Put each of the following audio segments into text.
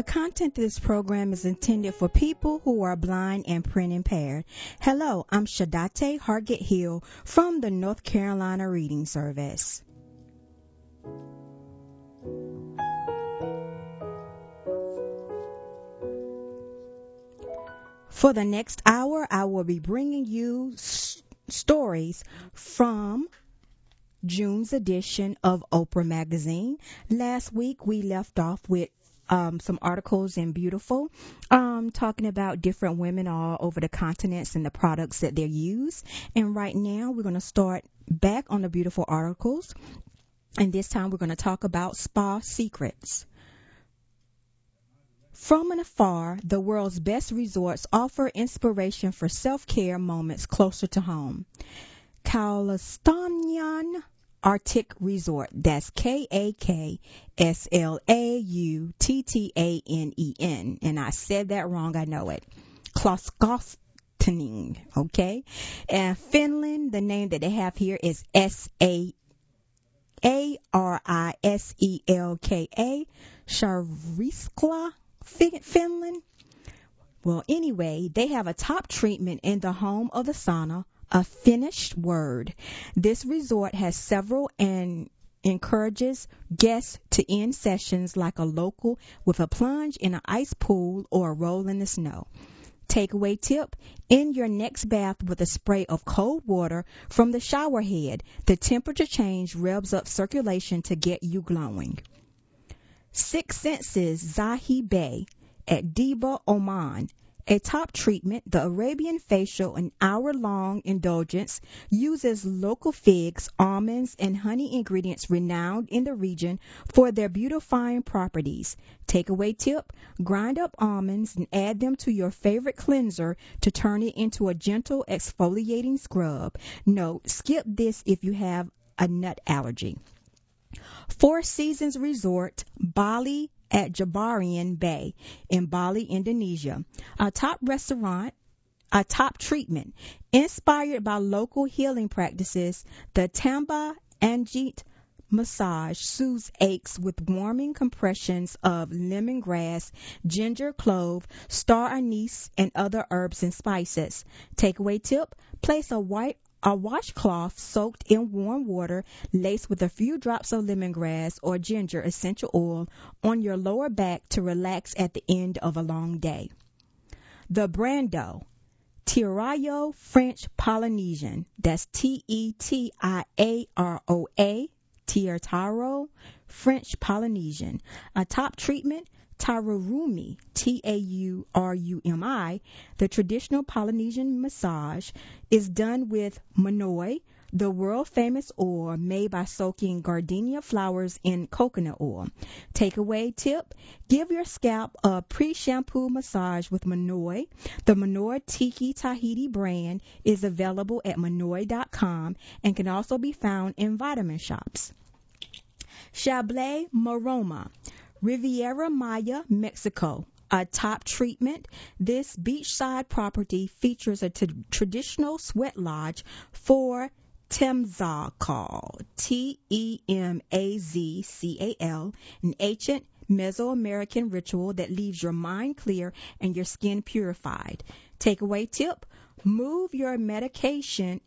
content of this program is intended for people who are blind and print impaired. Hello, I'm Shadate Hargett Hill from the North Carolina Reading Service. For the next hour, I will be bringing you stories from June's edition of Oprah Magazine. Last week, we left off with some articles in Beautiful, talking about different women all over the continents and the products that they use. And right now, we're going to start back on the Beautiful articles. And this time, we're going to talk about spa secrets. From and afar, the world's best resorts offer inspiration for self-care moments closer to home. Kalastamyan Arctic Resort, that's Kakslautanen, and I said that wrong, I know it. Kloskostening, okay? And Finland, the name that they have here is Sariselka, Shariskla, Finland. Well, anyway, they have a top treatment in the home of the sauna, a finished word. This resort has several and encourages guests to end sessions like a local with a plunge in an ice pool or a roll in the snow. Takeaway tip, end your next bath with a spray of cold water from the shower head. The temperature change revs up circulation to get you glowing. Six Senses Zahi Bay at Diba, Oman. A top treatment, the Arabian facial, an hour-long indulgence, uses local figs, almonds, and honey ingredients renowned in the region for their beautifying properties. Takeaway tip, grind up almonds and add them to your favorite cleanser to turn it into a gentle exfoliating scrub. Note, skip this if you have a nut allergy. Four Seasons Resort, Bali, at Jabarian Bay in Bali, Indonesia. A top restaurant, a top treatment. Inspired by local healing practices, the Tamba Anjit massage soothes aches with warming compressions of lemongrass, ginger, clove, star anise, and other herbs and spices. Takeaway tip, place a washcloth soaked in warm water laced with a few drops of lemongrass or ginger essential oil on your lower back to relax at the end of a long day. The Brando, Tirayo French Polynesian, that's Tetiaroa, Tiertaro French Polynesian, a top treatment, Tarurumi, Taurumi, the traditional Polynesian massage, is done with manoi, the world-famous oil made by soaking gardenia flowers in coconut oil. Takeaway tip, give your scalp a pre-shampoo massage with manoi. The Manoi Tiki Tahiti brand is available at manoi.com and can also be found in vitamin shops. Chablais Maroma, Riviera Maya, Mexico, a top treatment. This beachside property features a traditional sweat lodge for Temazcal, Temazcal, an ancient Mesoamerican ritual that leaves your mind clear and your skin purified. Takeaway tip, move your meditation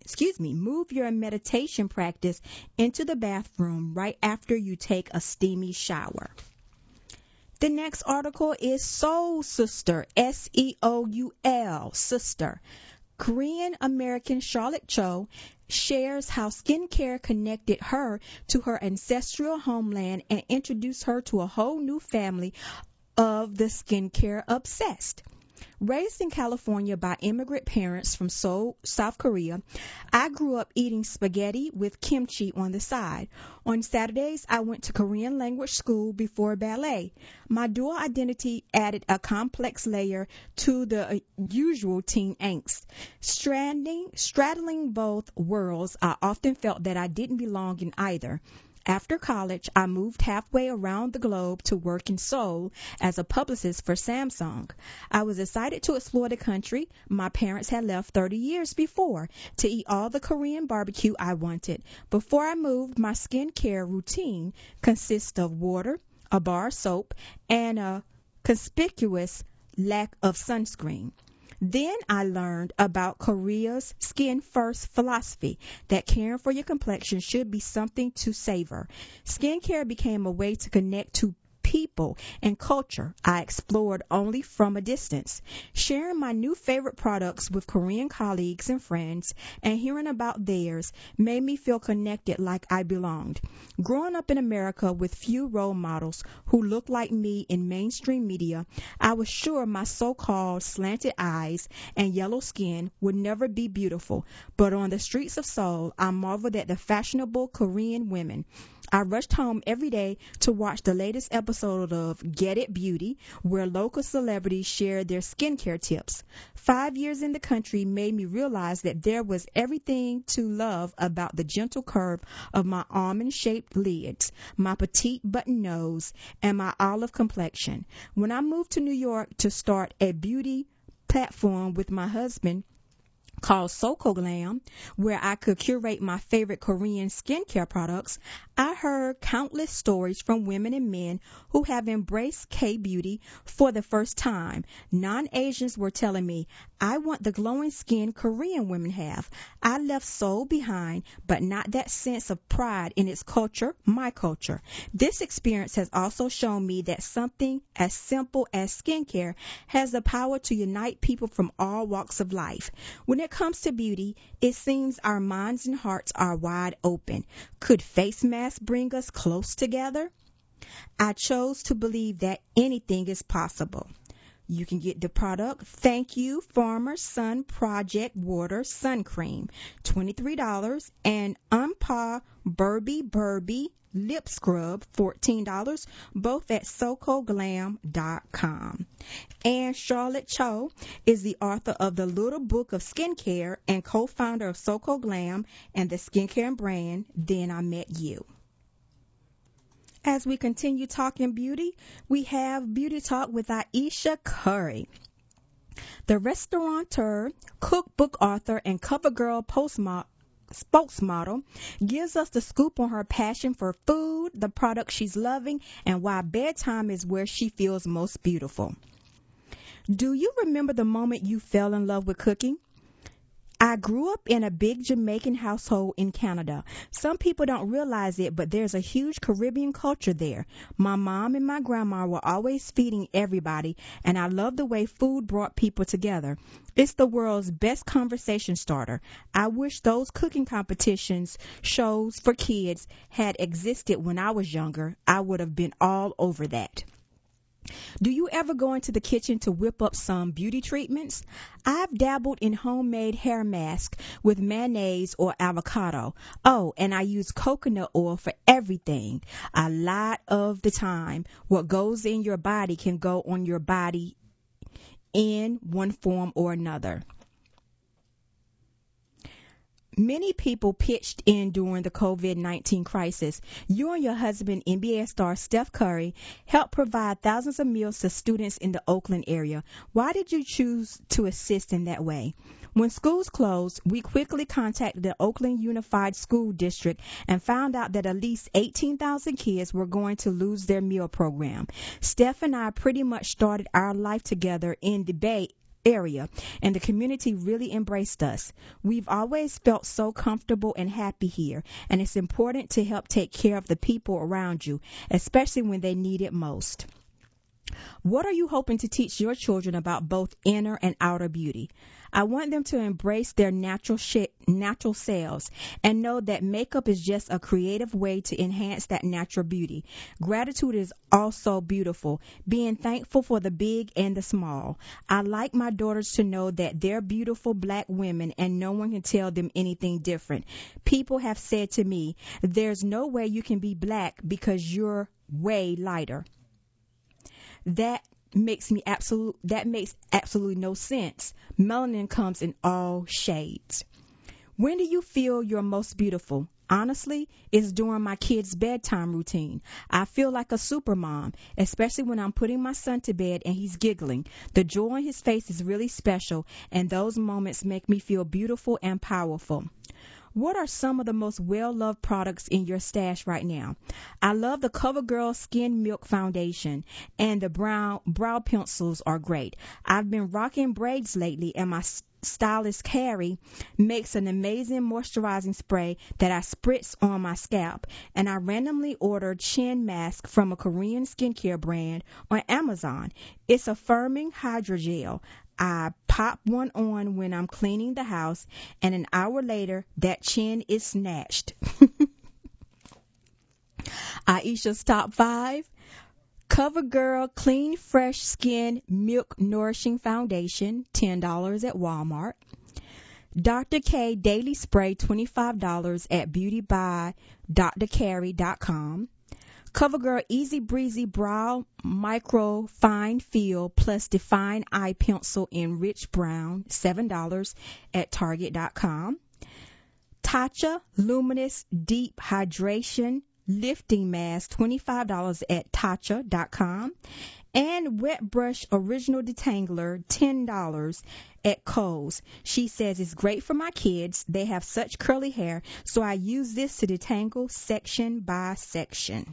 practice into the bathroom right after you take a steamy shower. The next article is Seoul Sister, Seoul, Sister. Korean American Charlotte Cho shares how skincare connected her to her ancestral homeland and introduced her to a whole new family of the skincare obsessed. Raised in California by immigrant parents from Seoul, South Korea, I grew up eating spaghetti with kimchi on the side. On Saturdays, I went to Korean language school before ballet. My dual identity added a complex layer to the usual teen angst. Straddling both worlds, I often felt that I didn't belong in either. After college, I moved halfway around the globe to work in Seoul as a publicist for Samsung. I was excited to explore the country my parents had left 30 years before to eat all the Korean barbecue I wanted. Before I moved, my skincare routine consists of water, a bar of soap, and a conspicuous lack of sunscreen. Then I learned about Korea's skin first philosophy, that caring for your complexion should be something to savor. Skincare became a way to connect to people and culture I explored only from a distance. Sharing my new favorite products with Korean colleagues and friends and hearing about theirs made me feel connected, like I belonged. Growing up in America with few role models who looked like me in mainstream media, I was sure my so-called slanted eyes and yellow skin would never be beautiful. But on the streets of Seoul, I marveled at the fashionable Korean women. I rushed home every day to watch the latest episode of Get It Beauty, where local celebrities shared their skincare tips. 5 years in the country made me realize that there was everything to love about the gentle curve of my almond-shaped lids, my petite button nose, and my olive complexion. When I moved to New York to start a beauty platform with my husband, called Soko Glam, where I could curate my favorite Korean skincare products, I heard countless stories from women and men who have embraced K-beauty for the first time. Non-Asians were telling me, I want the glowing skin Korean women have. I left Seoul behind, but not that sense of pride in its culture, my culture. This experience has also shown me that something as simple as skincare has the power to unite people from all walks of life. When it comes to beauty, it seems our minds and hearts are wide open. Could face masks bring us close together? I chose to believe that anything is possible. You can get the product Thank You Farmer's Sun Project Water Sun Cream, $23, and Unpa Burby Lip Scrub, $14, both at SokoGlam.com. And Charlotte Cho is the author of The Little Book of Skincare and co-founder of Soko Glam and the skincare brand Then I Met You. As we continue talking beauty, we have Beauty Talk with Aisha Curry. The restaurateur, cookbook author, and CoverGirl spokesmodel gives us the scoop on her passion for food, the products she's loving, and why bedtime is where she feels most beautiful. Do you remember the moment you fell in love with cooking? I grew up in a big Jamaican household in Canada. Some people don't realize it, but there's a huge Caribbean culture there. My mom and my grandma were always feeding everybody, and I love the way food brought people together. It's the world's best conversation starter. I wish those cooking competitions, shows for kids had existed when I was younger. I would have been all over that. Do you ever go into the kitchen to whip up some beauty treatments? I've dabbled in homemade hair masks with mayonnaise or avocado. Oh, and I use coconut oil for everything. A lot of the time, what goes in your body can go on your body in one form or another. Many people pitched in during the COVID-19 crisis. You and your husband, NBA star Steph Curry, helped provide thousands of meals to students in the Oakland area. Why did you choose to assist in that way? When schools closed, we quickly contacted the Oakland Unified School District and found out that at least 18,000 kids were going to lose their meal program. Steph and I pretty much started our life together in the Bay area, and the community really embraced us. We've always felt so comfortable and happy here, and it's important to help take care of the people around you, especially when they need it most. What are you hoping to teach your children about both inner and outer beauty? I want them to embrace their natural selves and know that makeup is just a creative way to enhance that natural beauty. Gratitude is also beautiful, being thankful for the big and the small. I like my daughters to know that they're beautiful black women and no one can tell them anything different. People have said to me, there's no way you can be black because you're way lighter. That makes absolutely no sense. Melanin comes in all shades. When do you feel you're most beautiful? Honestly, it's during my kids' bedtime routine. I feel like a super mom, especially when I'm putting my son to bed and he's giggling. The joy on his face is really special, and those moments make me feel beautiful and powerful. What are some of the most well-loved products in your stash right now? I love the CoverGirl Skin Milk Foundation, and the brow pencils are great. I've been rocking braids lately, and my stylist Carrie makes an amazing moisturizing spray that I spritz on my scalp, and I randomly ordered chin mask from a Korean skincare brand on Amazon. It's a firming hydrogel. I pop one on when I'm cleaning the house, and an hour later, that chin is snatched. Aisha's top 5. CoverGirl Clean Fresh Skin Milk Nourishing Foundation, $10 at Walmart. Dr. K Daily Spray, $25 at beautybydrcarrie.com. CoverGirl Easy Breezy Brow Micro Fine Fill Plus Define Eye Pencil in Rich Brown, $7 at Target.com. Tatcha Luminous Deep Hydration Lifting Mask, $25 at Tatcha.com. And Wet Brush Original Detangler, $10 at Kohl's. She says it's great for my kids. They have such curly hair, so I use this to detangle section by section.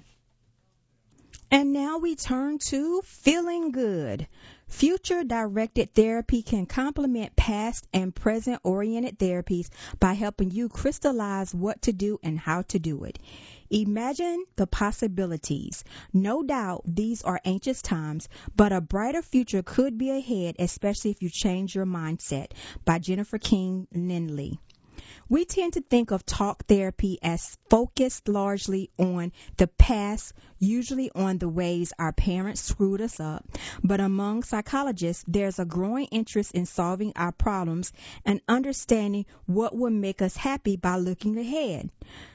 And now we turn to feeling good. Future-directed therapy can complement past and present-oriented therapies by helping you crystallize what to do and how to do it. Imagine the possibilities. No doubt these are anxious times, but a brighter future could be ahead, especially if you change your mindset. By Jennifer King Lindley. We tend to think of talk therapy as focused largely on the past, usually on the ways our parents screwed us up. But among psychologists, there's a growing interest in solving our problems and understanding what will make us happy by looking ahead.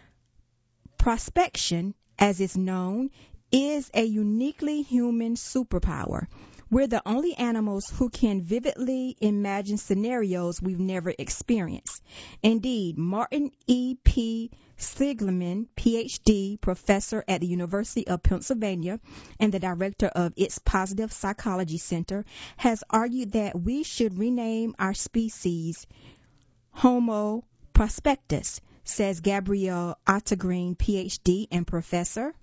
Prospection, as it's known, is a uniquely human superpower. We're the only animals who can vividly imagine scenarios we've never experienced. Indeed, Martin E. P. Seligman, Ph.D., professor at the University of Pennsylvania and the director of its Positive Psychology Center, has argued that we should rename our species Homo prospectus, says Gabrielle Ottergreen, Ph.D. and professor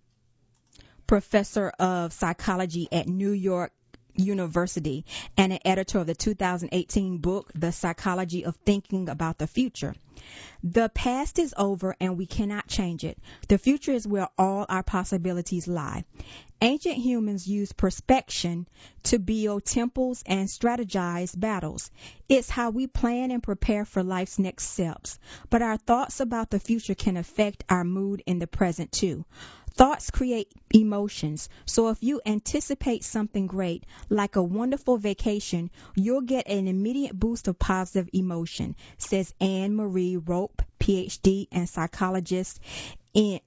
of psychology at New York University and an editor of the 2018 book, The Psychology of Thinking About the Future. The past is over and we cannot change it. The future is where all our possibilities lie. Ancient humans used perspection to build temples and strategize battles. It's how we plan and prepare for life's next steps. But our thoughts about the future can affect our mood in the present too. Thoughts create emotions, so if you anticipate something great, like a wonderful vacation, you'll get an immediate boost of positive emotion, says Anne Marie Rope, Ph.D. and psychologist in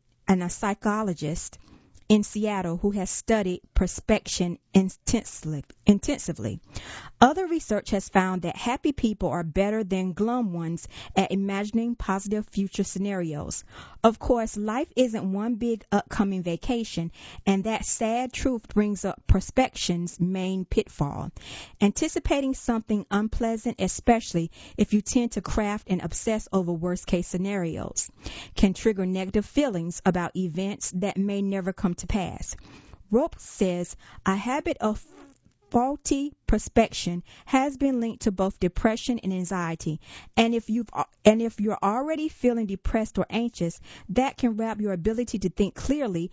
Seattle who has studied perspection intensively. Other research has found that happy people are better than glum ones at imagining positive future scenarios. Of course, life isn't one big upcoming vacation, and that sad truth brings up perspection's main pitfall. Anticipating something unpleasant, especially if you tend to craft and obsess over worst-case scenarios, can trigger negative feelings about events that may never come to pass. Rope says a habit of faulty perspection has been linked to both depression and anxiety, and if you're already feeling depressed or anxious, that can warp your ability to think clearly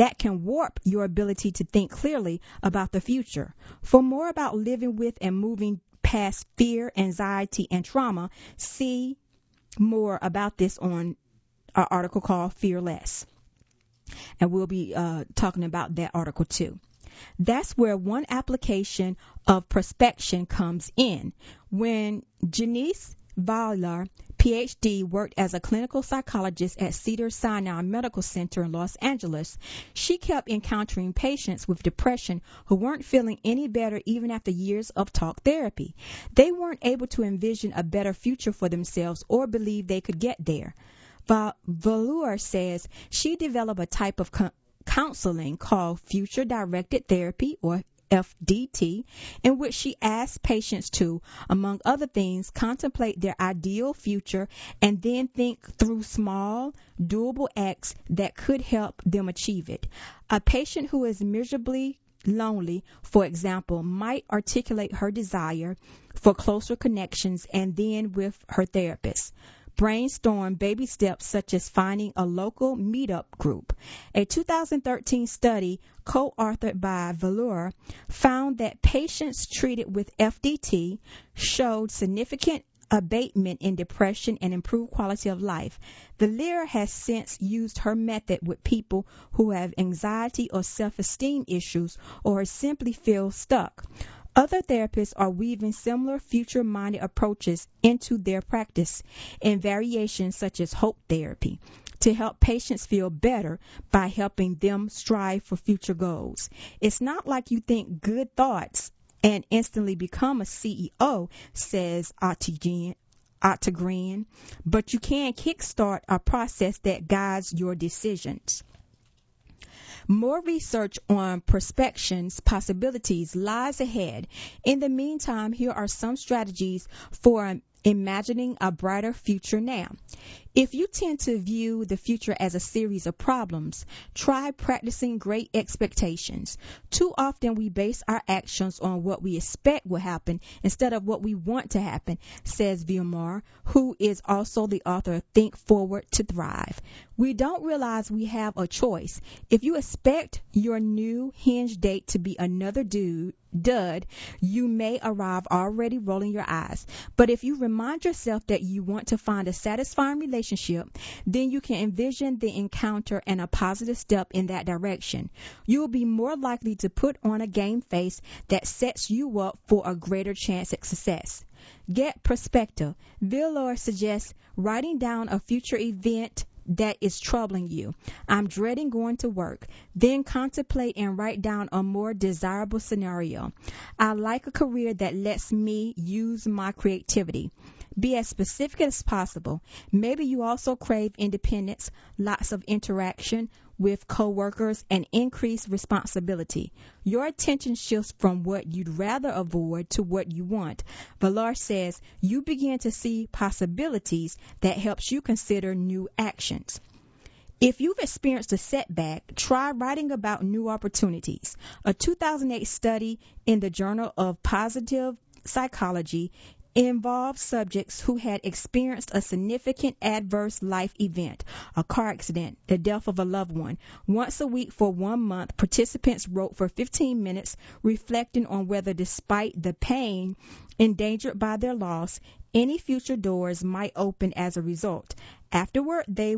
about the future. For more about living with and moving past fear, anxiety, and trauma, see more about this on our article called Fear Less. And we'll be talking about that article too. That's where one application of perspection comes in. When Janice Valar, Ph.D., worked as a clinical psychologist at Cedars-Sinai Medical Center in Los Angeles, she kept encountering patients with depression who weren't feeling any better even after years of talk therapy. They weren't able to envision a better future for themselves or believe they could get there. Valur says she developed a type of counseling called future-directed therapy, or FDT, in which she asked patients to, among other things, contemplate their ideal future and then think through small, doable acts that could help them achieve it. A patient who is miserably lonely, for example, might articulate her desire for closer connections and then with her therapist brainstorm baby steps such as finding a local meetup group. A 2013 study co-authored by Valor found that patients treated with FDT showed significant abatement in depression and improved quality of life. Valera has since used her method with people who have anxiety or self-esteem issues or simply feel stuck. Other therapists are weaving similar future-minded approaches into their practice in variations such as hope therapy to help patients feel better by helping them strive for future goals. It's not like you think good thoughts and instantly become a CEO, says Ottogren, but you can kickstart a process that guides your decisions. More research on prospections possibilities lies ahead. In the meantime, here are some strategies for imagining a brighter future now. If you tend to view the future as a series of problems, try practicing great expectations. Too often we base our actions on what we expect will happen instead of what we want to happen, says Vilmar, who is also the author of Think Forward to Thrive. We don't realize we have a choice. If you expect your new hinge date to be another dud, you may arrive already rolling your eyes. But if you remind yourself that you want to find a satisfying relationship, then you can envision the encounter and a positive step in that direction. You will be more likely to put on a game face that sets you up for a greater chance at success. Get perspective. Villor suggests writing down a future event that is troubling you. I'm dreading going to work. Then contemplate and write down a more desirable scenario. I like a career that lets me use my creativity. Be as specific as possible. Maybe you also crave independence, lots of interaction with coworkers, and increased responsibility. Your attention shifts from what you'd rather avoid to what you want. Valar says you begin to see possibilities that helps you consider new actions. If you've experienced a setback, try writing about new opportunities. A 2008 study in the Journal of Positive Psychology involved subjects who had experienced a significant adverse life event, a car accident, the death of a loved one. Once a week for 1 month, participants wrote for 15 minutes, reflecting on whether, despite the pain endangered by their loss, any future doors might open as a result. Afterward, they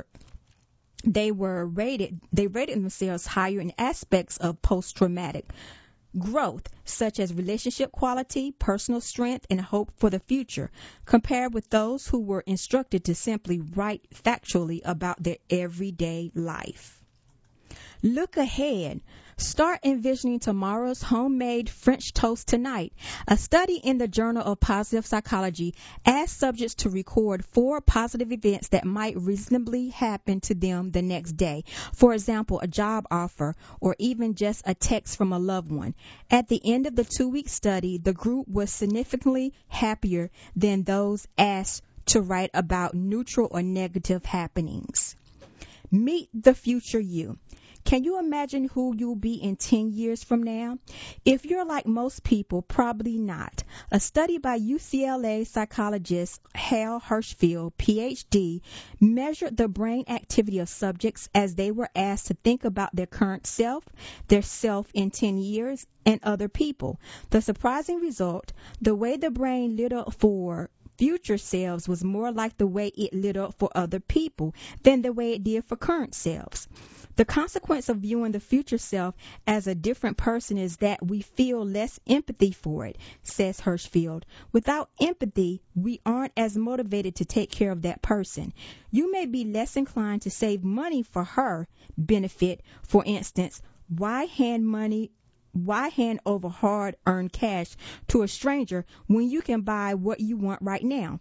rated themselves higher in aspects of post-traumatic growth, such as relationship quality, personal strength, and hope for the future, compared with those who were instructed to simply write factually about their everyday life. Look ahead. Start envisioning tomorrow's homemade French toast tonight. A study in the Journal of Positive Psychology asked subjects to record 4 positive events that might reasonably happen to them the next day. For example, a job offer or even just a text from a loved one. At the end of the 2-week study, the group was significantly happier than those asked to write about neutral or negative happenings. Meet the future you. Can you imagine who you'll be in 10 years from now? If you're like most people, probably not. A study by UCLA psychologist Hal Hershfield, PhD, measured the brain activity of subjects as they were asked to think about their current self, their self in 10 years, and other people. The surprising result, the way the brain lit up for future selves was more like the way it lit up for other people than the way it did for current selves. The consequence of viewing the future self as a different person is that we feel less empathy for it, says Hershfield. Without empathy, we aren't as motivated to take care of that person. You may be less inclined to save money for her benefit. For instance, why hand over hard-earned cash to a stranger when you can buy what you want right now?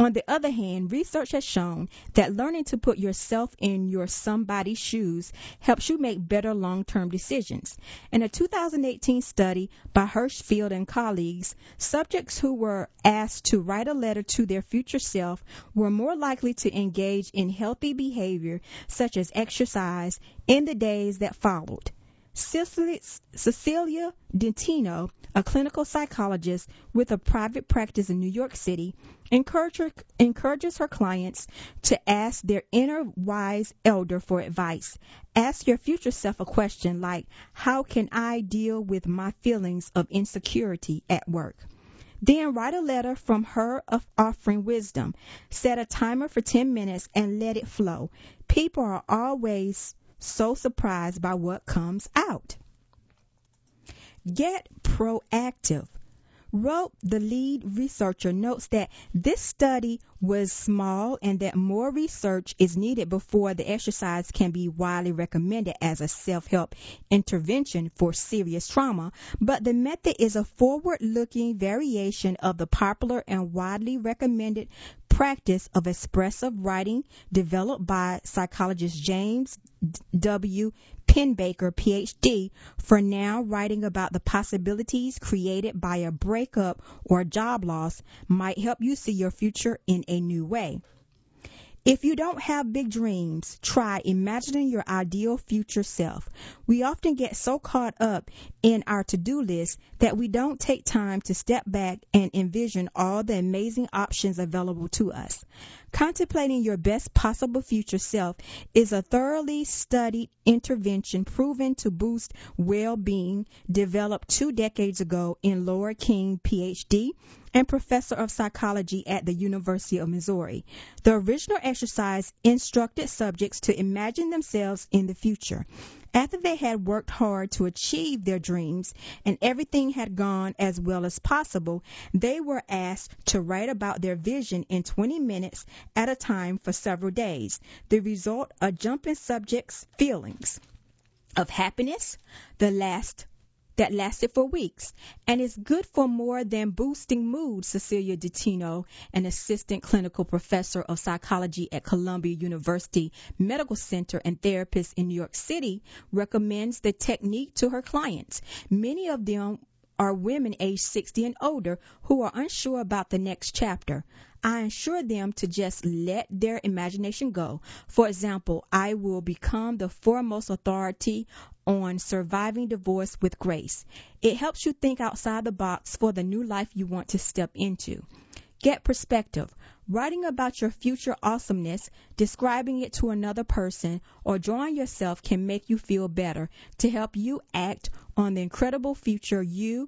On the other hand, research has shown that learning to put yourself in your somebody's shoes helps you make better long-term decisions. In a 2018 study by Hirschfield and colleagues, subjects who were asked to write a letter to their future self were more likely to engage in healthy behavior such as exercise in the days that followed. Cecilia Dentino, a clinical psychologist with a private practice in New York City, encourages her clients to ask their inner wise elder for advice. Ask your future self a question like, how can I deal with my feelings of insecurity at work? Then write a letter from her offering wisdom. Set a timer for 10 minutes and let it flow. People are always so surprised by what comes out. Get proactive. Rope, the lead researcher, notes that this study was small and that more research is needed before the exercise can be widely recommended as a self-help intervention for serious trauma, but the method is a forward-looking variation of the popular and widely recommended practice of expressive writing developed by psychologist James W. Penbaker, Ph.D., for now writing about the possibilities created by a breakup or job loss might help you see your future in a new way. If you don't have big dreams, try imagining your ideal future self. We often get so caught up in our to-do list that we don't take time to step back and envision all the amazing options available to us. Contemplating your best possible future self is a thoroughly studied intervention proven to boost well-being, developed 2 decades ago in Laura King, Ph.D., and professor of psychology at the University of Missouri. The original exercise instructed subjects to imagine themselves in the future. After they had worked hard to achieve their dreams and everything had gone as well as possible, they were asked to write about their vision in 20 minutes at a time for several days. The result, a jump in subjects' feelings of happiness that lasted for weeks, and is good for more than boosting mood. Cecilia Dentino, an assistant clinical professor of psychology at Columbia University Medical Center and therapist in New York City, recommends the technique to her clients. Many of them are women aged 60 and older who are unsure about the next chapter. I ensure them to just let their imagination go. For example, I will become the foremost authority on surviving divorce with grace. It helps you think outside the box for the new life you want to step into. Get perspective. Writing about your future awesomeness, describing it to another person, or drawing yourself can make you feel better to help you act on the incredible future you.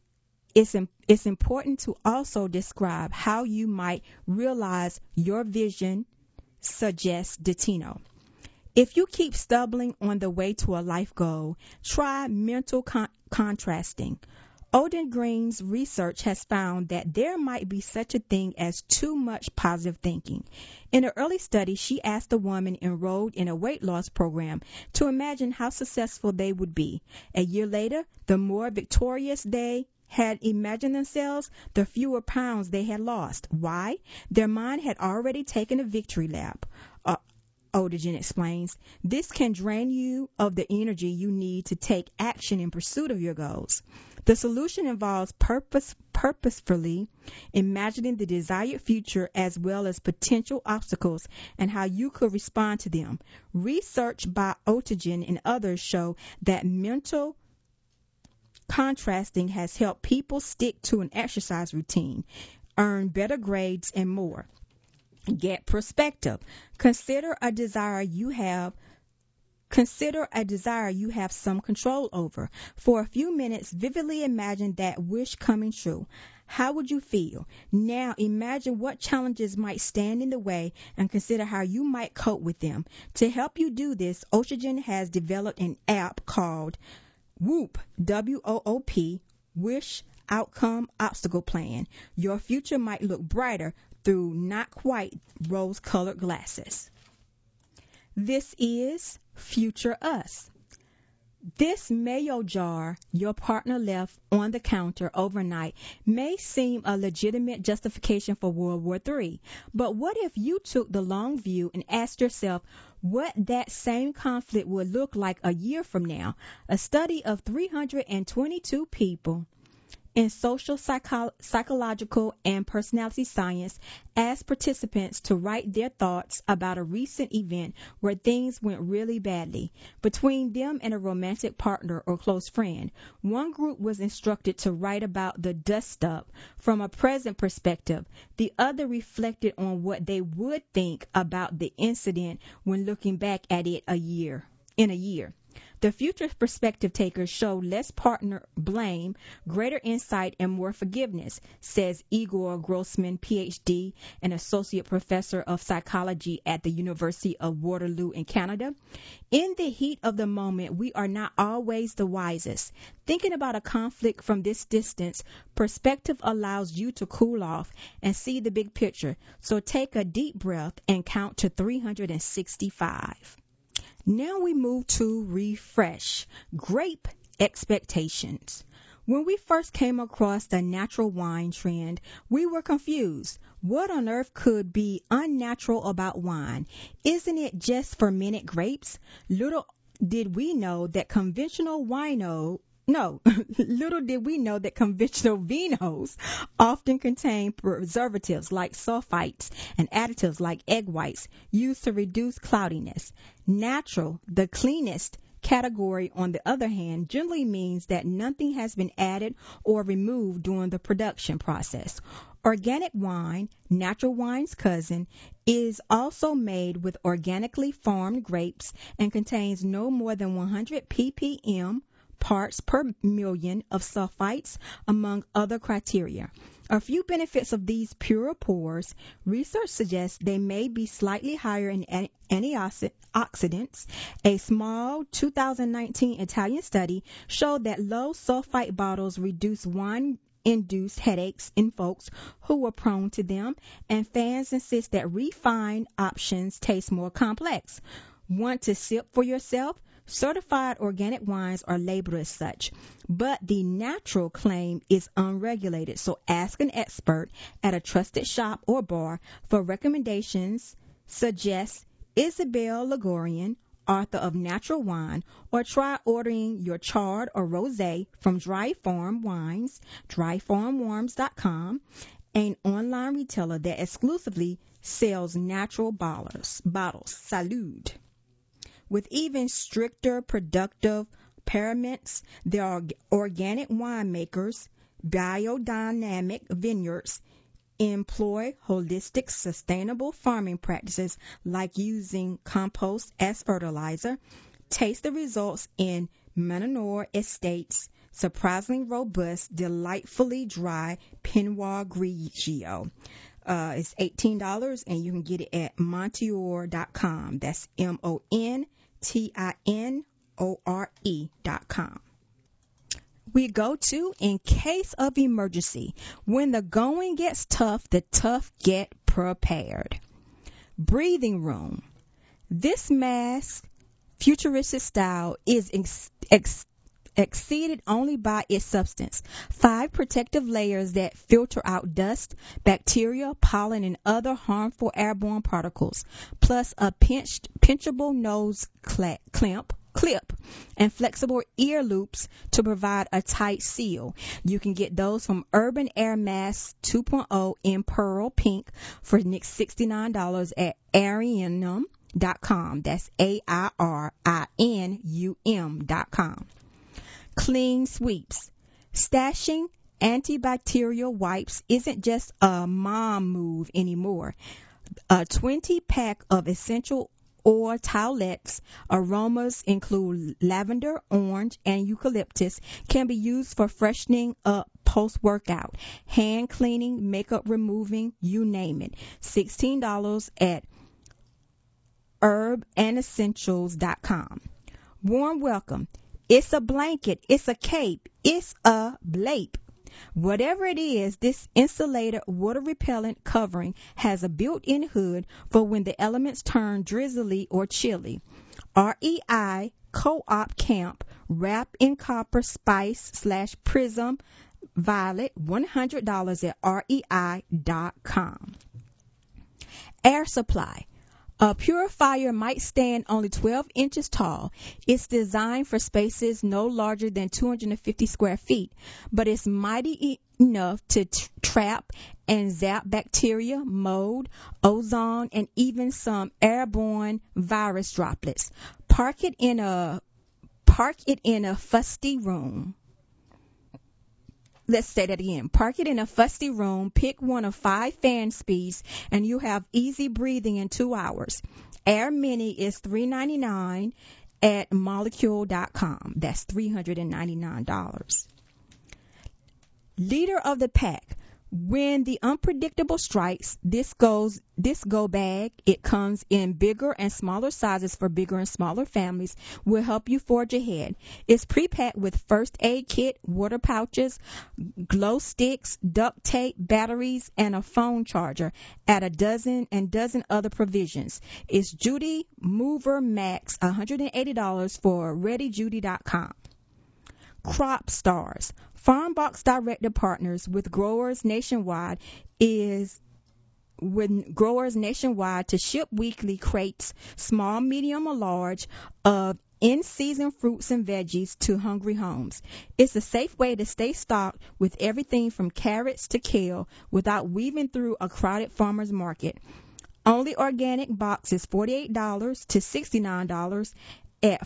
It's important to also describe how you might realize your vision, suggests Dentino. If you keep stumbling on the way to a life goal, try mental contrasting. Odin Green's research has found that there might be such a thing as too much positive thinking. In an early study, she asked a woman enrolled in a weight loss program to imagine how successful they would be. A year later, the more victorious they had imagined themselves, the fewer pounds they had lost. Why? Their mind had already taken a victory lap. Odegan explains, this can drain you of the energy you need to take action in pursuit of your goals. The solution involves purposefully imagining the desired future as well as potential obstacles and how you could respond to them. Research by Odegan and others show that mental contrasting has helped people stick to an exercise routine, earn better grades, and more. Get perspective. Consider a desire you have some control over. For a few minutes, vividly imagine that wish coming true. How would you feel? Now imagine what challenges might stand in the way and consider how you might cope with them. To help you do this, Odegan has developed an app called WOOP, W-O-O-P, Wish Outcome Obstacle Plan. Your future might look brighter through not quite rose-colored glasses. This is Future Us. This mayo jar your partner left on the counter overnight may seem a legitimate justification for World War III, but what if you took the long view and asked yourself what that same conflict would look like a year from now? A study of 322 people in social psychological and personality science asked participants to write their thoughts about a recent event where things went really badly between them and a romantic partner or close friend. One group was instructed to write about the dust-up from a present perspective. The other reflected on what they would think about the incident when looking back at it in a year. The future perspective takers show less partner blame, greater insight, and more forgiveness, says Igor Grossman, Ph.D., an associate professor of psychology at the University of Waterloo in Canada. In the heat of the moment, we are not always the wisest. Thinking about a conflict from this distance, perspective allows you to cool off and see the big picture. So take a deep breath and count to 365. Now we move to refresh, grape expectations. When we first came across the natural wine trend, we were confused. What on earth could be unnatural about wine? Isn't it just fermented grapes? Little did we know that conventional vinos often contain preservatives like sulfites and additives like egg whites used to reduce cloudiness. Natural, the cleanest category, on the other hand, generally means that nothing has been added or removed during the production process. Organic wine, natural wine's cousin, is also made with organically farmed grapes and contains no more than 100 ppm parts per million of sulfites, among other criteria. A few benefits of these pure pours. Research suggests they may be slightly higher in antioxidants. A small 2019 Italian study showed that low sulfite bottles reduce wine-induced headaches in folks who were prone to them, and fans insist that refined options taste more complex. Want to sip for yourself? Certified organic wines are labeled as such, but the natural claim is unregulated, so ask an expert at a trusted shop or bar for recommendations. Suggest Isabelle Ligorian, author of Natural Wine, or try ordering your chard or rosé from Dry Farm Wines, dryfarmworms.com, an online retailer that exclusively sells natural bottles. Salud. With even stricter productive paraments, there are organic winemakers, biodynamic vineyards, employ holistic, sustainable farming practices like using compost as fertilizer. Taste the results in Manor Estates' surprisingly robust, delightfully dry Pinot Grigio. It's $18, and you can get it at Montiore.com. That's MONTINORE.com. We go to in case of emergency. When the going gets tough, the tough get prepared. Breathing room. This mask, futuristic style, is exceeded only by its substance. 5 protective layers that filter out dust, bacteria, pollen, and other harmful airborne particles, plus a pinchable nose clip, and flexible ear loops to provide a tight seal. You can get those from Urban Air Mask 2.0 in pearl pink for $69 at Arianum.com. That's AIRINUM.com. Clean sweeps. Stashing antibacterial wipes isn't just a mom move anymore. A 20-pack of essential oil towelettes, aromas include lavender, orange, and eucalyptus, can be used for freshening up post-workout, hand cleaning, makeup removing, you name it. $16 at herbandessentials.com. Warm welcome. It's a blanket, it's a cape, it's a blape. Whatever it is, this insulated water-repellent covering has a built-in hood for when the elements turn drizzly or chilly. REI Co-op Camp wrap in copper spice/prism violet, $100 at rei.com. Air supply. A purifier might stand only 12 inches tall. It's designed for spaces no larger than 250 square feet, but it's mighty enough to trap and zap bacteria, mold, ozone, and even some airborne virus droplets. Park it in a fusty room. Let's say that again. Park it in a fusty room, pick one of 5 fan speeds, and you have easy breathing in 2 hours. Air Mini is $399 at molecule.com. That's $399. Leader of the pack. When the unpredictable strikes, this go bag, it comes in bigger and smaller sizes for bigger and smaller families, will help you forge ahead. It's pre-packed with first aid kit, water pouches, glow sticks, duct tape, batteries, and a phone charger at a dozen other provisions. It's Judy Mover Max, $180 for readyjudy.com. Crop Stars. FarmBox Director partners with growers nationwide to ship weekly crates, small, medium, or large, of in-season fruits and veggies to hungry homes. It's a safe way to stay stocked with everything from carrots to kale without weaving through a crowded farmer's market. Only organic box is $48 to $69 at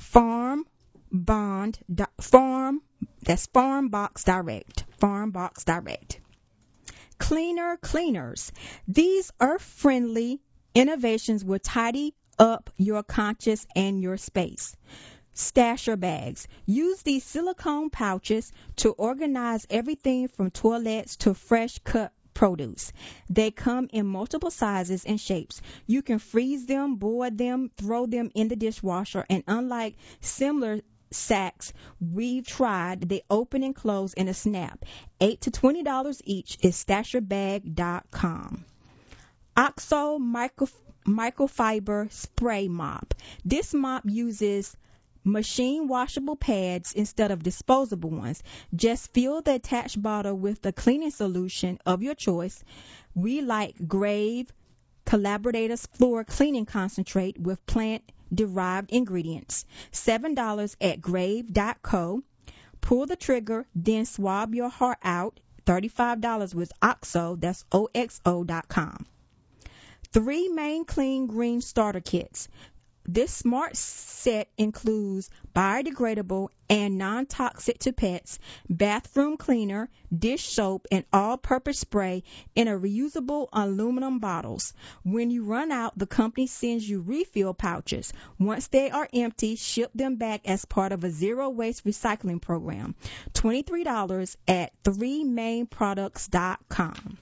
That's FarmBox Direct. FarmBox Direct. Cleaner Cleaners. These earth-friendly innovations will tidy up your conscience and your space. Stasher bags. Use these silicone pouches to organize everything from toilettes to fresh cut produce. They come in multiple sizes and shapes. You can freeze them, boil them, throw them in the dishwasher, and unlike similar sacks we've tried, they open and close in a snap. $8 to $20 each is stasherbag.com. OXO microfiber spray mop. This mop uses machine washable pads instead of disposable ones. Just fill the attached bottle with the cleaning solution of your choice. We like Grave Collaborators Floor Cleaning Concentrate with plant-derived ingredients. $7 at grave.co. Pull the trigger, then swab your heart out. $35 with OXO. That's OXO.com. 3 main clean green starter kits. This smart set includes biodegradable and non-toxic to pets, bathroom cleaner, dish soap, and all-purpose spray in a reusable aluminum bottles. When you run out, the company sends you refill pouches. Once they are empty, ship them back as part of a zero-waste recycling program. $23 at 3mainproducts.com.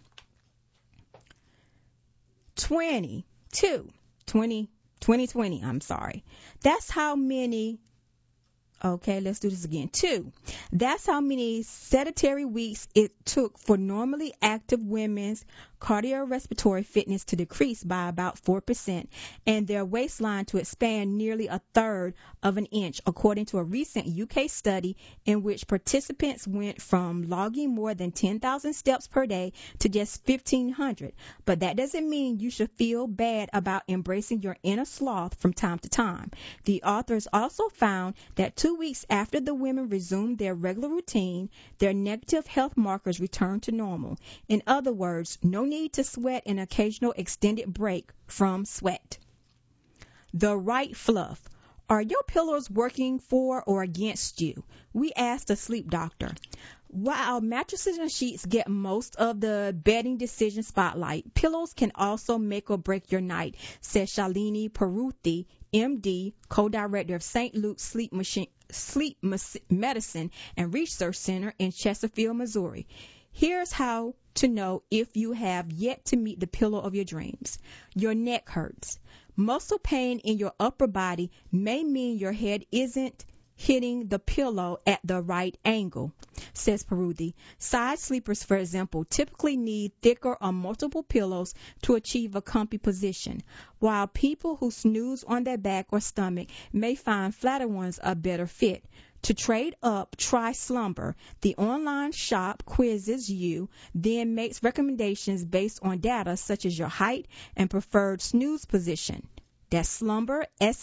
2020, I'm sorry. That's how many, okay, let's do this again. 2. That's how many sedentary weeks it took for normally active women's cardiorespiratory fitness to decrease by about 4% and their waistline to expand nearly a third of an inch, according to a recent UK study in which participants went from logging more than 10,000 steps per day to just 1,500. But that doesn't mean you should feel bad about embracing your inner sloth from time to time. The authors also found that 2 weeks after the women resumed their regular routine, their negative health markers returned to normal. In other words, no need to sweat an occasional extended break from sweat. The right fluff. Are your pillows working for or against you? We asked a sleep doctor. While mattresses and sheets get most of the bedding decision spotlight, pillows can also make or break your night, says Shalini Paruthi, MD, co-director of St. Luke's Sleep Medicine and Research Center in Chesterfield, Missouri. Here's how to know if you have yet to meet the pillow of your dreams. Your neck hurts. Muscle pain in your upper body may mean your head isn't hitting the pillow at the right angle, says Paruthi. Side sleepers, for example, typically need thicker or multiple pillows to achieve a comfy position, while people who snooze on their back or stomach may find flatter ones a better fit. To trade up, try Slumber. The online shop quizzes you, then makes recommendations based on data such as your height and preferred snooze position. That's Slumber,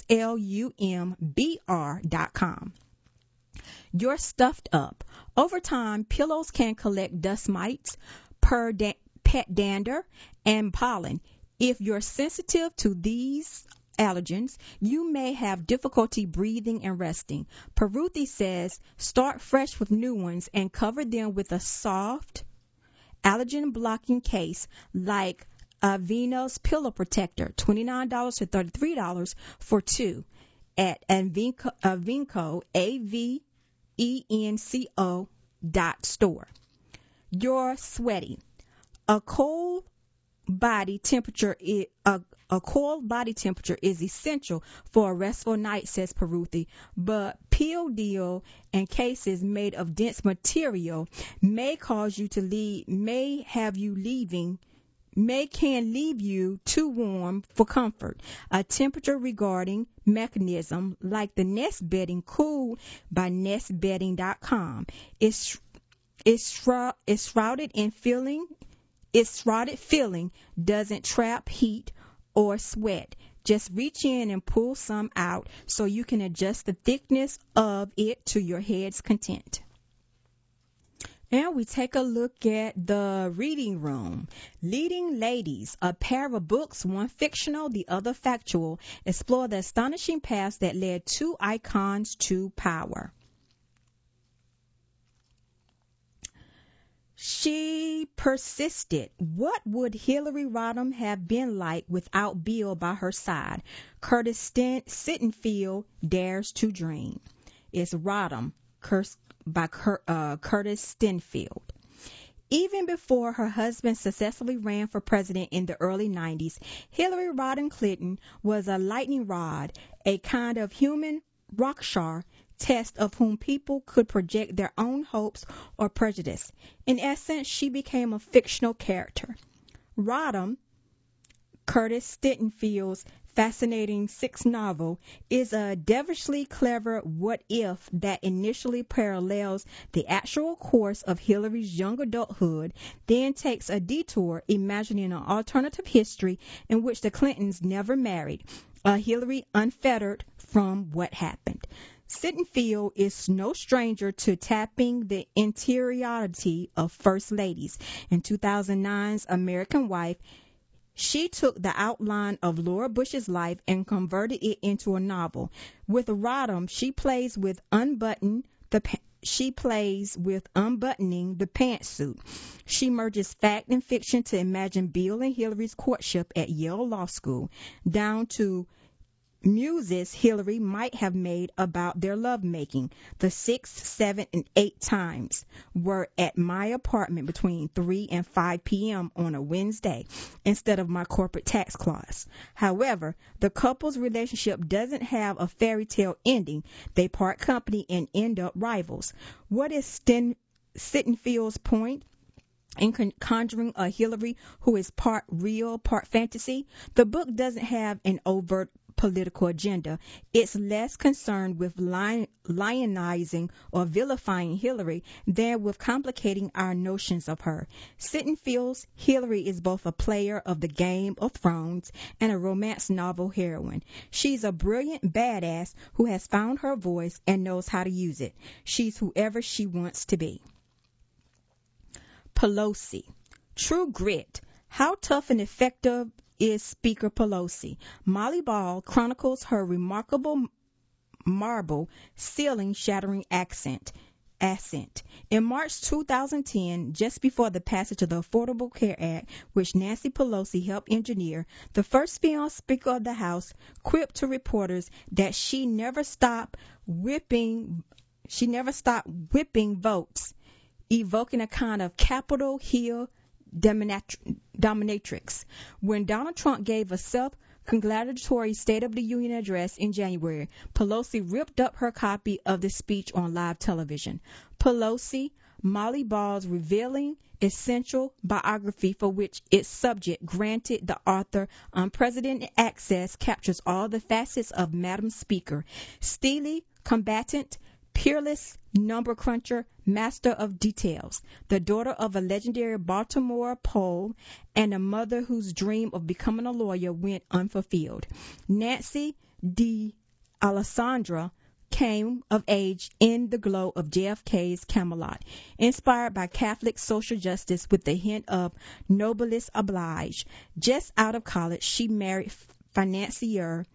SLUMBR.com. You're stuffed up. Over time, pillows can collect dust mites, pet dander, and pollen. If you're sensitive to these allergens, you may have difficulty breathing and resting. Peruthi says start fresh with new ones and cover them with a soft, allergen-blocking case like Aveeno's Pillow Protector, $29 to $33 for two at Aveeno, AVENCO.store. You're sweaty. A cold body temperature is essential for a restful night, says Peruthi, but pill deal and cases made of dense material may can leave you too warm for comfort. A temperature regarding mechanism like the Nest Bedding Cool by nestbedding.com is shrouded feeling doesn't trap heat or sweat. Just reach in and pull some out so you can adjust the thickness of it to your head's content. And we take a look at the reading room. Leading Ladies, a pair of books, one fictional, the other factual, explore the astonishing paths that led two icons to power. She persisted. What would Hillary Rodham have been like without Bill by her side? Curtis Sittenfeld dares to dream. It's Rodham by Curtis Sittenfeld. Even before her husband successfully ran for president in the early 90s, Hillary Rodham Clinton was a lightning rod, a kind of human Rorschach test of whom people could project their own hopes or prejudice. In essence, she became a fictional character. Rodham, Curtis Sittenfeld's fascinating sixth novel, is a devilishly clever what-if that initially parallels the actual course of Hillary's young adulthood, then takes a detour imagining an alternative history in which the Clintons never married, a Hillary unfettered from what happened. Sittenfeld is no stranger to tapping the interiority of first ladies. In 2009's American Wife, she took the outline of Laura Bush's life and converted it into a novel. With Rodham, she plays with unbuttoning the pantsuit. She merges fact and fiction to imagine Bill and Hillary's courtship at Yale Law School, down to muses Hillary might have made about their lovemaking. The 6th, 7th, and 8th times were at my apartment between 3 and 5 p.m. on a Wednesday instead of my corporate tax clause. However, the couple's relationship doesn't have a fairy tale ending. They part company and end up rivals. What is Sittenfeld's point in conjuring a Hillary who is part real, part fantasy? The book doesn't have an overt political agenda. It's less concerned with lionizing or vilifying Hillary than with complicating our notions of her. Sittenfeld's Hillary is both a player of the Game of Thrones and a romance novel heroine. She's a brilliant badass who has found her voice and knows how to use it. She's whoever she wants to be. Pelosi. True grit. How tough and effective is Speaker Pelosi? Molly Ball chronicles her remarkable marble ceiling-shattering ascent. In March 2010, just before the passage of the Affordable Care Act, which Nancy Pelosi helped engineer, the first female Speaker of the House quipped to reporters that she never stopped whipping votes, evoking a kind of Capitol Hill dominatrix. When Donald Trump gave a self-congratulatory State of the Union address in January, Pelosi ripped up her copy of the speech on live television. Pelosi, Molly Ball's revealing, essential biography, for which its subject granted the author unprecedented access, captures all the facets of Madam Speaker. Steely, combatant, peerless number cruncher, master of details, the daughter of a legendary Baltimore Pole and a mother whose dream of becoming a lawyer went unfulfilled. Nancy D. Alessandra came of age in the glow of JFK's Camelot, inspired by Catholic social justice with a hint of noblesse oblige. Just out of college, she married financier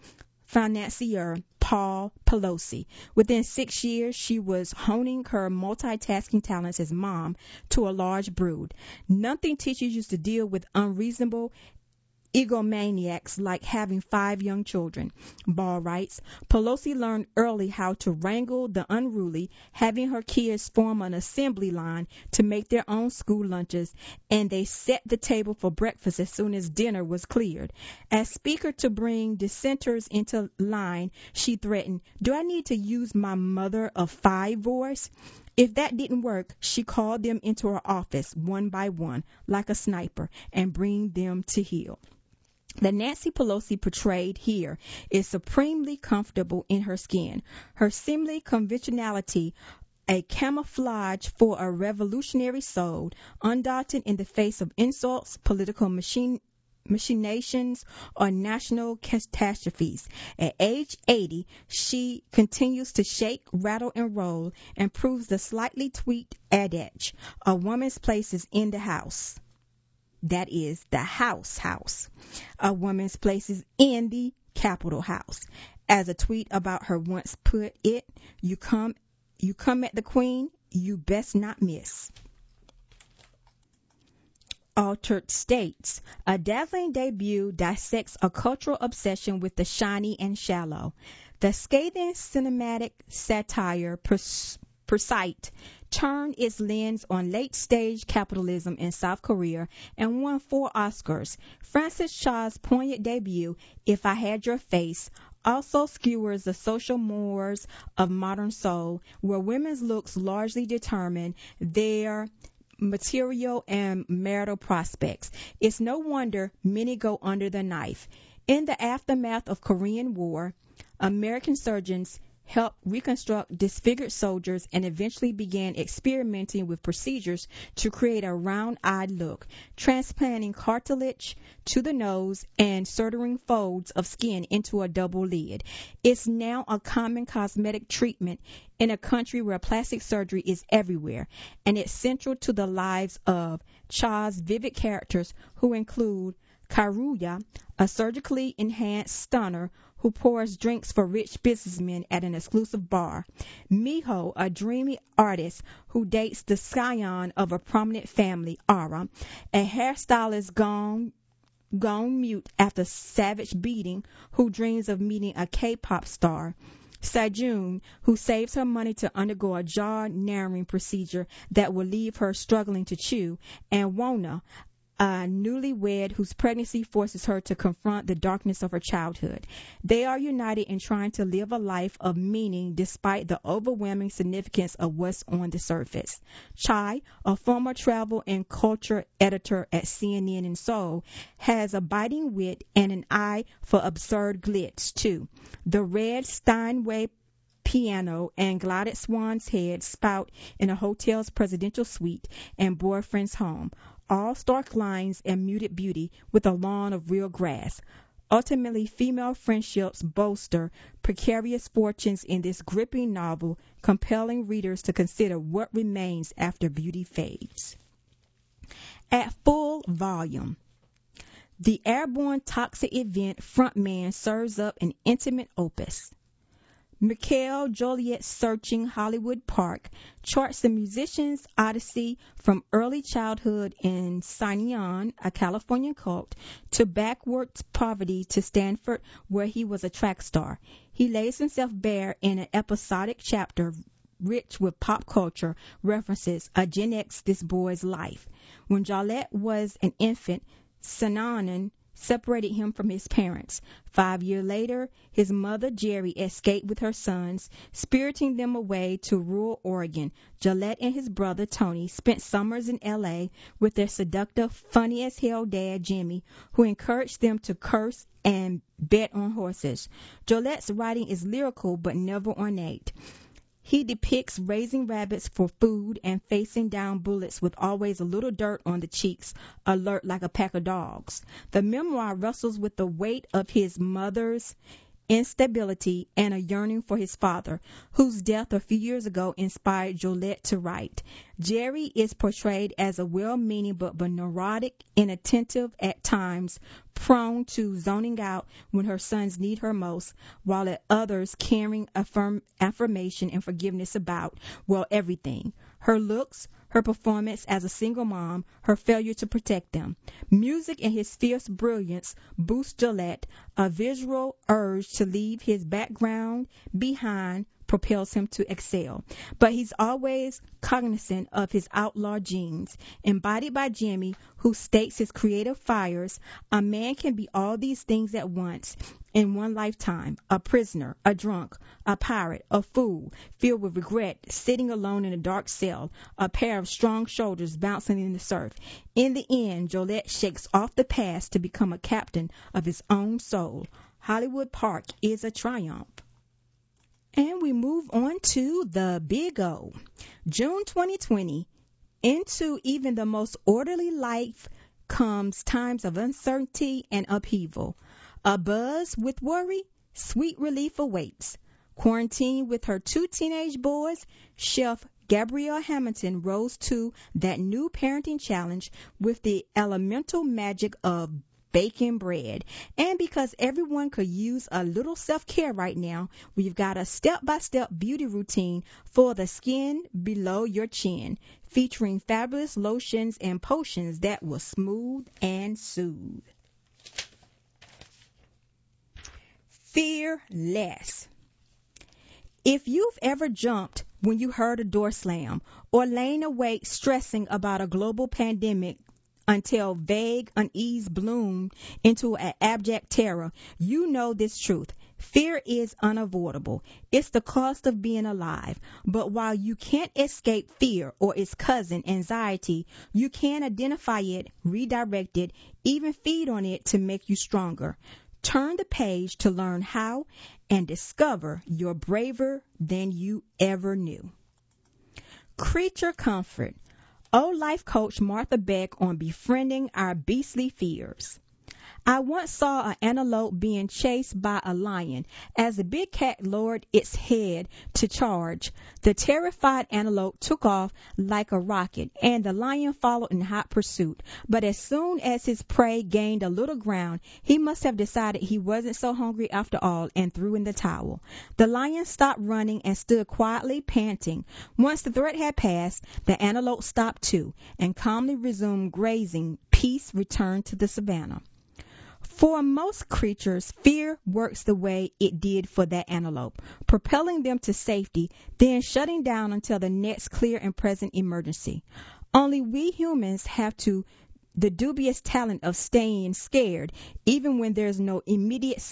Paul Pelosi. Within 6 years, she was honing her multitasking talents as mom to a large brood. Nothing teaches you to deal with unreasonable egomaniacs like having 5 young children. Ball writes, Pelosi learned early how to wrangle the unruly, having her kids form an assembly line to make their own school lunches, and they set the table for breakfast as soon as dinner was cleared. As speaker to bring dissenters into line, she threatened, "Do I need to use my mother of 5 voice?" If that didn't work, she called them into her office one by one, like a sniper, and bring them to heel. The Nancy Pelosi portrayed here is supremely comfortable in her skin. Her seemly conventionality, a camouflage for a revolutionary soul, undaunted in the face of insults, political machinations, or national catastrophes. At age 80, she continues to shake, rattle, and roll, and proves the slightly tweaked adage, a woman's place is in the house. That is the house. A woman's place is in the Capitol House. As a tweet about her once put it, you come at the Queen, you best not miss. Altered States. A dazzling debut dissects a cultural obsession with the shiny and shallow. The scathing cinematic satire Parasite turned its lens on late-stage capitalism in South Korea and won 4 Oscars. Francis Cha's poignant debut, If I Had Your Face, also skewers the social mores of modern Seoul, where women's looks largely determine their material and marital prospects. It's no wonder many go under the knife. In the aftermath of Korean War, American surgeons helped reconstruct disfigured soldiers and eventually began experimenting with procedures to create a round-eyed look, transplanting cartilage to the nose and suturing folds of skin into a double lid. It's now a common cosmetic treatment in a country where plastic surgery is everywhere, and it's central to the lives of Cha's vivid characters, who include Karuya, a surgically enhanced stunner who pours drinks for rich businessmen at an exclusive bar. Miho, a dreamy artist who dates the scion of a prominent family, Ara, a hairstylist gone mute after savage beating, who dreams of meeting a K-pop star. Sejun, who saves her money to undergo a jaw-narrowing procedure that will leave her struggling to chew, and Wona, a newlywed whose pregnancy forces her to confront the darkness of her childhood. They are united in trying to live a life of meaning despite the overwhelming significance of what's on the surface. Chai, a former travel and culture editor at CNN in Seoul, has a biting wit and an eye for absurd glitz, too. The red Steinway piano and glided swan's head spout in a hotel's presidential suite and boyfriend's home. All stark lines and muted beauty with a lawn of real grass. Ultimately, female friendships bolster precarious fortunes in this gripping novel, compelling readers to consider what remains after beauty fades. At full volume, the Airborne Toxic Event frontman serves up an intimate opus. Michael Joliet's Searching Hollywood Park charts the musician's odyssey from early childhood in Sinyon, a Californian cult, to backwards poverty to Stanford, where he was a track star. He lays himself bare in an episodic chapter rich with pop culture references, a Gen X This Boy's Life. When Joliet was an infant, Sinanon separated him from his parents. 5 years later, his mother, Jerry, escaped with her sons, spiriting them away to rural Oregon. Joliet and his brother, Tony, spent summers in L.A. with their seductive, funny-as-hell dad, Jimmy, who encouraged them to curse and bet on horses. Joliet's writing is lyrical but never ornate. He depicts raising rabbits for food and facing down bullets with always a little dirt on the cheeks, alert like a pack of dogs. The memoir wrestles with the weight of his mother's instability and a yearning for his father, whose death a few years ago inspired Jolette to write. Jerry is portrayed as a well-meaning but neurotic, inattentive at times, prone to zoning out when her sons need her most, while at others caring affirmation and forgiveness about, well, everything. Her looks, her performance as a single mom, her failure to protect them. Music and his fierce brilliance boost Jolette. A visual urge to leave his background behind propels him to excel. But he's always cognizant of his outlaw genes. Embodied by Jimmy, who states his creative fires, a man can be all these things at once in one lifetime: a prisoner, a drunk, a pirate, a fool, filled with regret, sitting alone in a dark cell, a pair of strong shoulders bouncing in the surf. In the end, Jolette shakes off the past to become a captain of his own soul. Hollywood Park is a triumph. And we move on to the Big O. June 2020. Into even the most orderly life comes times of uncertainty and upheaval. A buzz with worry, sweet relief awaits. Quarantined with her 2 teenage boys, Chef Gabrielle Hamilton rose to that new parenting challenge with the elemental magic of baking bread. And because everyone could use a little self-care right now, we've got a step-by-step beauty routine for the skin below your chin, featuring fabulous lotions and potions that will smooth and soothe. Fear less. If you've ever jumped when you heard a door slam or lain awake stressing about a global pandemic until vague unease bloomed into an abject terror, you know this truth. Fear is unavoidable. It's the cost of being alive. But while you can't escape fear or its cousin, anxiety, you can identify it, redirect it, even feed on it to make you stronger. Turn the page to learn how and discover you're braver than you ever knew. Creature comfort. Life coach Martha Beck on befriending our beastly fears. I once saw an antelope being chased by a lion. As the big cat lowered its head to charge, the terrified antelope took off like a rocket, and the lion followed in hot pursuit. But as soon as his prey gained a little ground, he must have decided he wasn't so hungry after all and threw in the towel. The lion stopped running and stood quietly panting. Once the threat had passed, the antelope stopped too and calmly resumed grazing. Peace returned to the savannah. For most creatures, fear works the way it did for that antelope, propelling them to safety, then shutting down until the next clear and present emergency. Only we humans have the dubious talent of staying scared, even when there's no immediate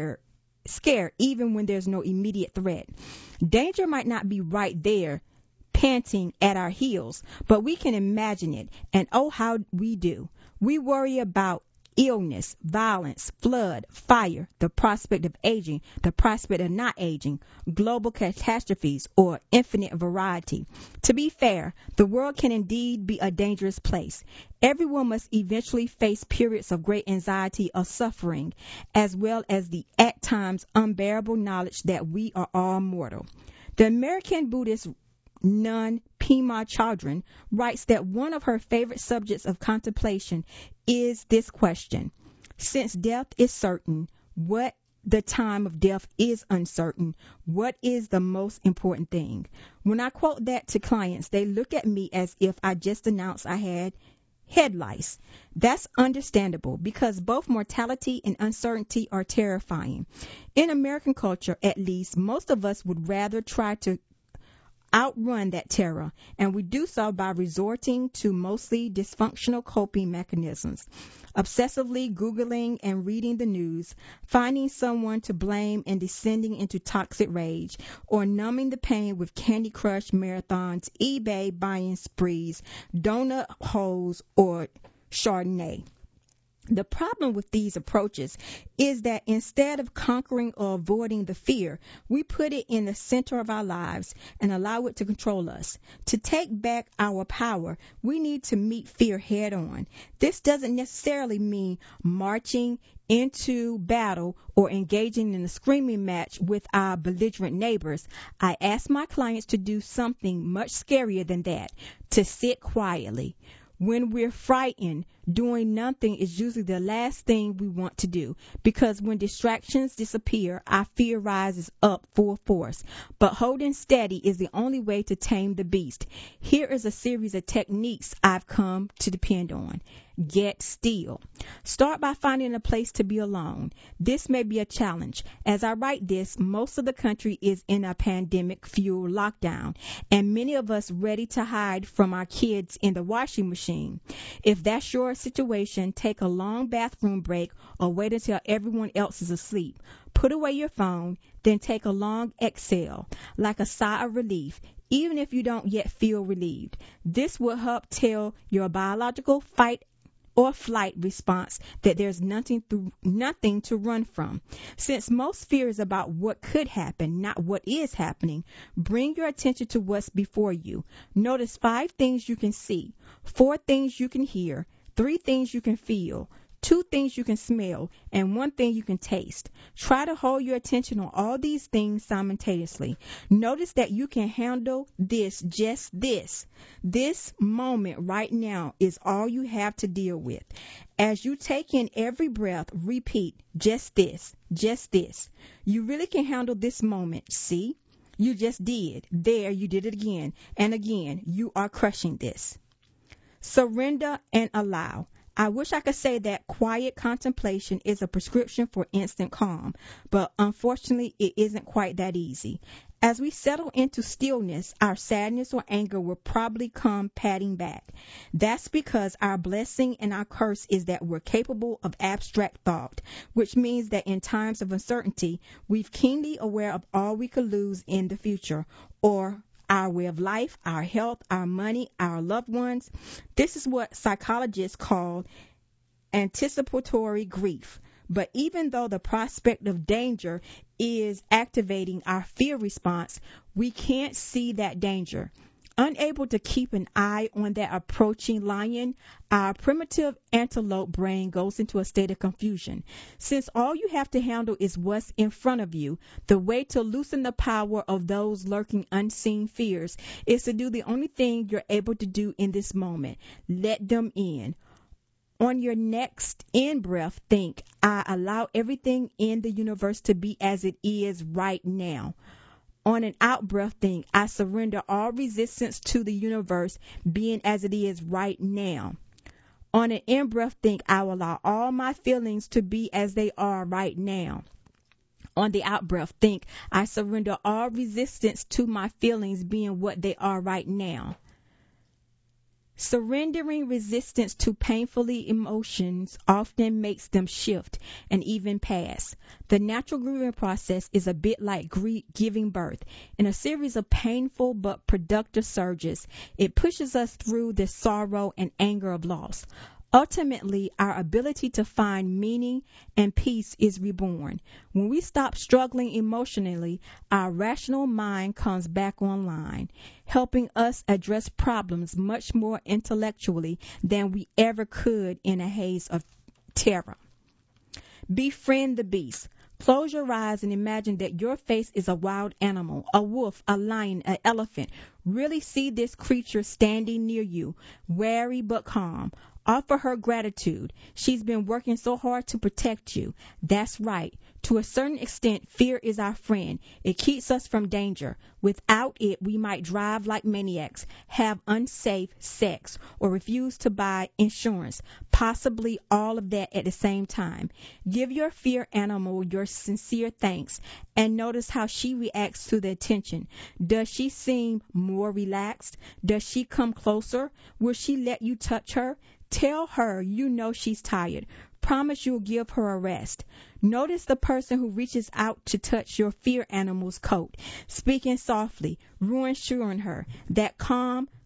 even when there's no immediate threat. Danger might not be right there, panting at our heels, but we can imagine it, and oh, how we do. We worry about illness, violence, flood, fire, the prospect of aging, the prospect of not aging, global catastrophes, or infinite variety. To be fair, the world can indeed be a dangerous place. Everyone must eventually face periods of great anxiety or suffering, as well as the at times unbearable knowledge that we are all mortal. The American Buddhist nun Pema Chodron writes that one of her favorite subjects of contemplation is this question: since death is certain, what the time of death is uncertain, what is the most important thing? When I quote that to clients, they look at me as if I just announced I had head lice. That's understandable because both mortality and uncertainty are terrifying. In American culture, at least, most of us would rather try to outrun that terror, and we do so by resorting to mostly dysfunctional coping mechanisms, obsessively Googling and reading the news, finding someone to blame and descending into toxic rage, or numbing the pain with Candy Crush marathons, eBay buying sprees, donut holes, or Chardonnay. The problem with these approaches is that instead of conquering or avoiding the fear, we put it in the center of our lives and allow it to control us. To take back our power, we need to meet fear head on. This doesn't necessarily mean marching into battle or engaging in a screaming match with our belligerent neighbors. I ask my clients to do something much scarier than that, to sit quietly. When we're frightened, doing nothing is usually the last thing we want to do, because when distractions disappear, our fear rises up full force. But holding steady is the only way to tame the beast. Here is a series of techniques I've come to depend on. Get still. Start by finding a place to be alone. This may be a challenge. As I write this, most of the country is in a pandemic-fueled lockdown, and many of us ready to hide from our kids in the washing machine. If that's your situation, take a long bathroom break or wait until everyone else is asleep. Put away your phone, then take a long exhale, like a sigh of relief, even if you don't yet feel relieved. This will help tell your biological fight or flight response that there's nothing to run from. Since most fear is about what could happen, not what is happening, bring your attention to what's before you. Notice 5 things you can see, 4 things you can hear, 3 things you can feel, 2 things you can smell, and 1 thing you can taste. Try to hold your attention on all these things simultaneously. Notice that you can handle this, just this. This moment right now is all you have to deal with. As you take in every breath, repeat, just this, just this. You really can handle this moment. See? You just did. There, you did it again. And again, you are crushing this. Surrender and allow. I wish I could say that quiet contemplation is a prescription for instant calm, but unfortunately it isn't quite that easy. As we settle into stillness, our sadness or anger will probably come padding back. That's because our blessing and our curse is that we're capable of abstract thought, which means that in times of uncertainty, we're keenly aware of all we could lose in the future, or our way of life, our health, our money, our loved ones. This is what psychologists call anticipatory grief. But even though the prospect of danger is activating our fear response, we can't see that danger. Unable to keep an eye on that approaching lion, our primitive antelope brain goes into a state of confusion. Since all you have to handle is what's in front of you, the way to loosen the power of those lurking unseen fears is to do the only thing you're able to do in this moment. Let them in. On your next in-breath, think, I allow everything in the universe to be as it is right now. On an out-breath, think, I surrender all resistance to the universe being as it is right now. On an in-breath, think, I will allow all my feelings to be as they are right now. On the out-breath, think, I surrender all resistance to my feelings being what they are right now. Surrendering resistance to painfully emotions often makes them shift and even pass. The natural grieving process is a bit like giving birth. In a series of painful but productive surges, it pushes us through the sorrow and anger of loss. Ultimately, our ability to find meaning and peace is reborn. When we stop struggling emotionally, our rational mind comes back online, helping us address problems much more intellectually than we ever could in a haze of terror. Befriend the beast. Close your eyes and imagine that your face is a wild animal, a wolf, a lion, an elephant. Really see this creature standing near you, wary but calm. Offer her gratitude. She's been working so hard to protect you. That's right. To a certain extent, fear is our friend. It keeps us from danger. Without it, we might drive like maniacs, have unsafe sex, or refuse to buy insurance. Possibly all of that at the same time. Give your fear animal your sincere thanks and notice how she reacts to the attention. Does she seem more relaxed? Does she come closer? Will she let you touch her? Tell her you know she's tired. Promise you'll give her a rest. Notice the person who reaches out to touch your fear animal's coat, speaking softly, reassuring her. That calm,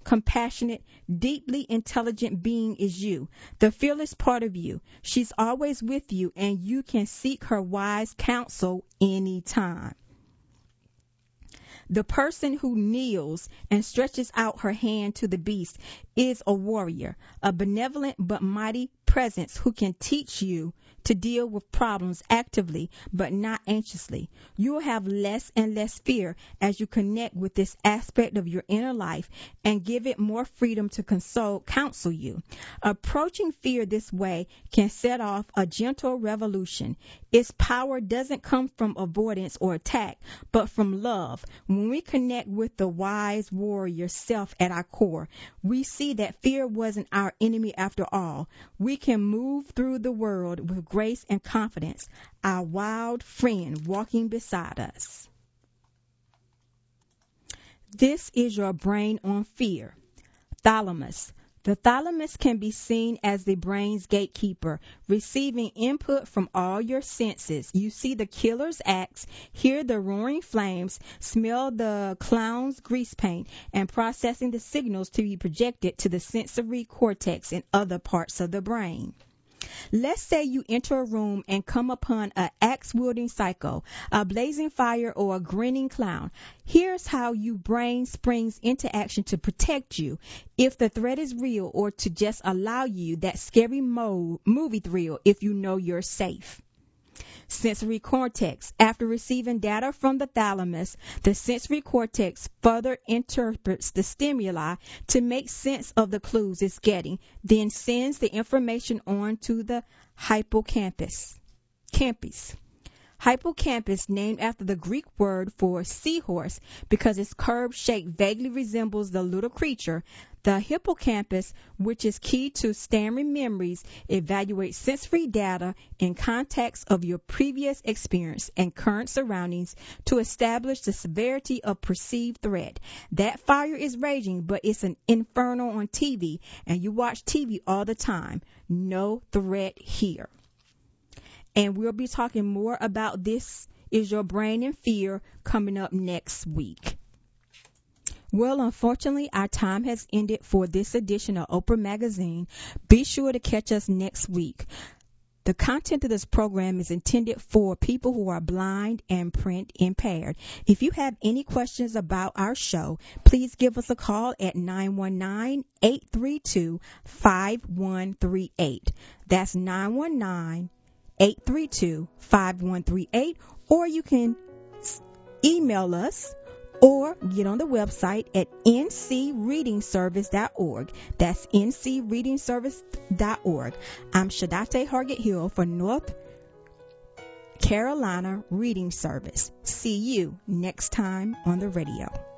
compassionate, deeply intelligent being is you, the fearless part of you. She's always with you, and you can seek her wise counsel anytime. The person who kneels and stretches out her hand to the beast is a warrior, a benevolent but mighty presence who can teach you to deal with problems actively but not anxiously. You will have less and less fear as you connect with this aspect of your inner life and give it more freedom to counsel you. Approaching fear this way can set off a gentle revolution. Its power doesn't come from avoidance or attack, but from love. When we connect with the wise warrior self at our core, we see that fear wasn't our enemy after all. We can move through the world with grace and confidence, our wild friend walking beside us. This is your brain on fear. Thalamus. The thalamus can be seen as the brain's gatekeeper, receiving input from all your senses. You see the killer's axe, hear the roaring flames, smell the clown's grease paint, and processing the signals to be projected to the sensory cortex and other parts of the brain. Let's say you enter a room and come upon an axe-wielding psycho, a blazing fire, or a grinning clown. Here's how your brain springs into action to protect you if the threat is real, or to just allow you that scary movie thrill if you know you're safe. Sensory cortex. After receiving data from the thalamus, the sensory cortex further interprets the stimuli to make sense of the clues it's getting, then sends the information on to the hippocampus. Hippocampus, named after the Greek word for seahorse because its curved shape vaguely resembles the little creature. The hippocampus, which is key to stammering memories, evaluates sensory data in context of your previous experience and current surroundings to establish the severity of perceived threat. That fire is raging, but it's an inferno on TV, and you watch TV all the time. No threat here. And we'll be talking more about This Is Your Brain in Fear coming up next week. Well, unfortunately, our time has ended for this edition of Oprah Magazine. Be sure to catch us next week. The content of this program is intended for people who are blind and print impaired. If you have any questions about our show, please give us a call at 919-832-5138. That's 919-832-5138, or you can email us or get on the website at ncreadingservice.org. That's ncreadingservice.org. I'm Shadate Hargett Hill for North Carolina Reading Service. See you next time on the radio.